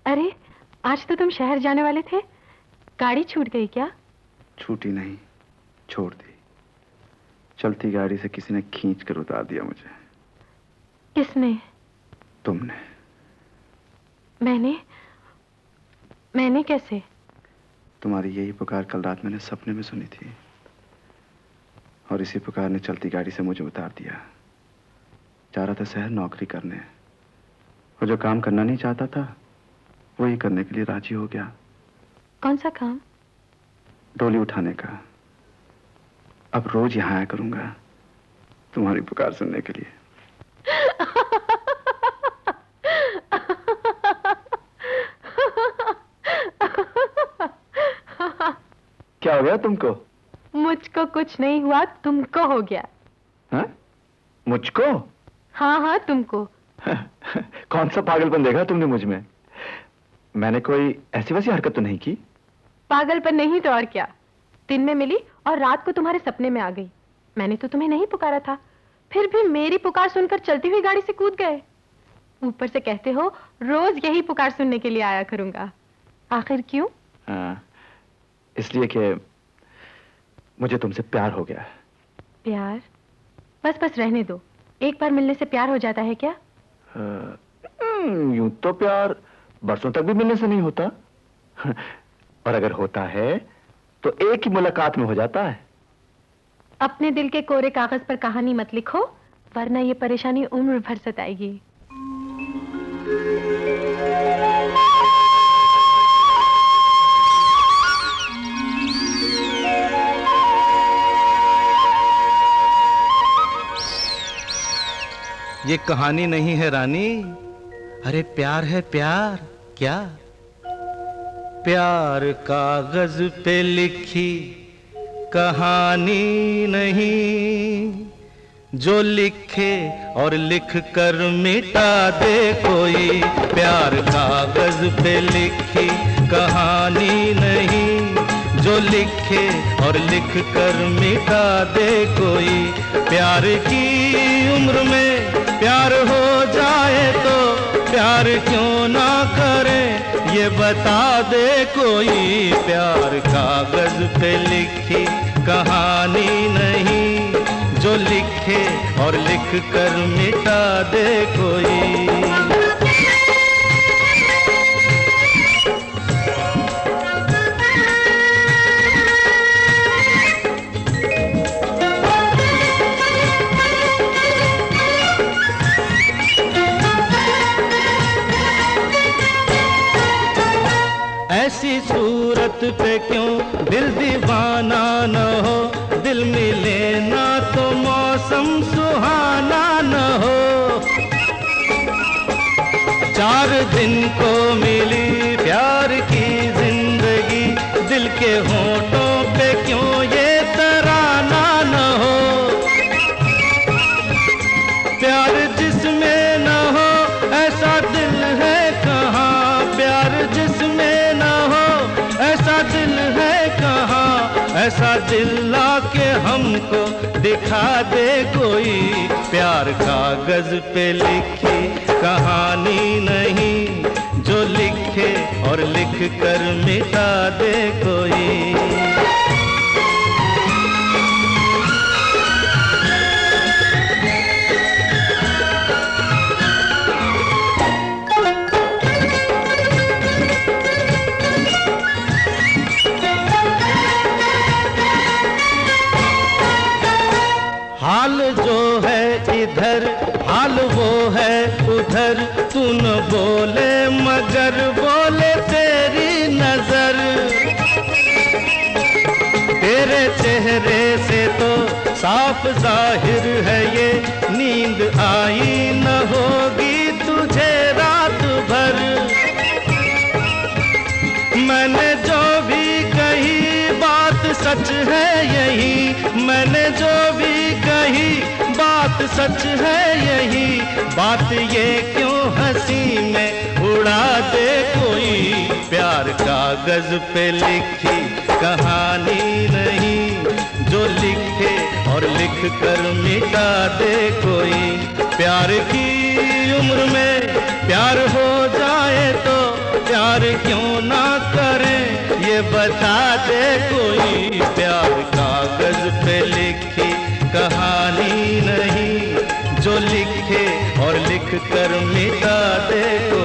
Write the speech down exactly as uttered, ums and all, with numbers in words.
अरे, आज तो तुम शहर जाने वाले थे, गाड़ी छूट गई क्या? छूटी नहीं, छोड़ दी। चलती गाड़ी से किसी ने खींच कर उतार दिया मुझे। किसने? तुमने। मैंने? मैंने कैसे? तुम्हारी यही पुकार कल रात मैंने सपने में सुनी थी, और इसी पुकार ने चलती गाड़ी से मुझे उतार दिया। जा रहा था शहर नौकरी करने, और जो काम करना नहीं चाहता था वही करने के लिए राजी हो गया। कौन सा काम? डोली उठाने का। अब रोज यहां आया करूंगा तुम्हारी पुकार सुनने के लिए। क्या हो गया तुमको? मुझको कुछ नहीं हुआ, तुमको हो गया। हाँ? मुझको? हाँ हाँ, तुमको। कौन सा पागलपन देखा तुमने मुझ में? मैंने कोई ऐसी वैसी हरकत तो नहीं की? पागलपन नहीं तो और क्या। दिन में मिली और रात को तुम्हारे सपने में आ गई। मैंने तो तुम्हें नहीं पुकारा था, फिर भी मेरी पुकार सुनकर चलती हुई गाड़ी से कूद गए। ऊपर से कहते हो रोज यही पुकार सुनने के लिए आया करूंगा। आखिर क्यों? आ, इसलिए कि मुझे तुमसे प्यार हो गया। प्यार? बस बस रहने दो। एक बार मिलने से प्यार हो जाता है क्या? यूं तो प्यार बरसों तक भी मिलने से नहीं होता। और अगर होता है तो एक ही मुलाकात में हो जाता है। अपने दिल के कोरे कागज पर कहानी मत लिखो, वरना ये परेशानी उम्र भर सताएगी। ये कहानी नहीं है रानी, अरे प्यार है प्यार। क्या? प्यार कागज पे लिखी कहानी नहीं, जो लिखे और लिख कर मिटा दे कोई। प्यार कागज पे लिखी कहानी नहीं, जो लिखे और लिख कर मिटा दे कोई। प्यार की उम्र में प्यार हो जाए तो प्यार क्यों ना करे, ये बता दे कोई। प्यार कागज पे लिखी कहानी नहीं, जो लिखे और लिख कर मिटा दे कोई। ऐसी सूरत पे क्यों दिल दीवाना न हो, दिल मिले ना तो मौसम सुहाना न हो। चार दिन को मिली प्यार की जिंदगी, दिल के होठों पे क्यों ये तराना न हो। प्यार जिसमें न हो ऐसा दिल है कहाँ, प्यार जिसमें ऐसा दिल है कहाँ, ऐसा दिल लाके हमको दिखा दे कोई। प्यार कागज पे लिखी कहानी नहीं, जो लिखे और लिख कर मिटा दे कोई। हाल जो है इधर हाल वो है उधर, तू न बोले मगर बोले तेरी नजर। तेरे चेहरे से तो साफ जाहिर है ये, नींद आई न होगी तुझे रात भर। मैंने जो भी कही बात सच है यही, मैंने जो भी कही बात सच है यही। बात ये क्यों हंसी में उड़ा दे कोई। प्यार कागज पे लिखी कहानी नहीं, जो लिखे और लिख कर मिटा दे कोई। प्यार की उम्र में प्यार हो जाए तो प्यार प्यार क्यों ना करें ये बता दे कोई। प्यार कागज पे लिखी कहानी नहीं, जो लिखे और लिख कर मिटा दे कोई।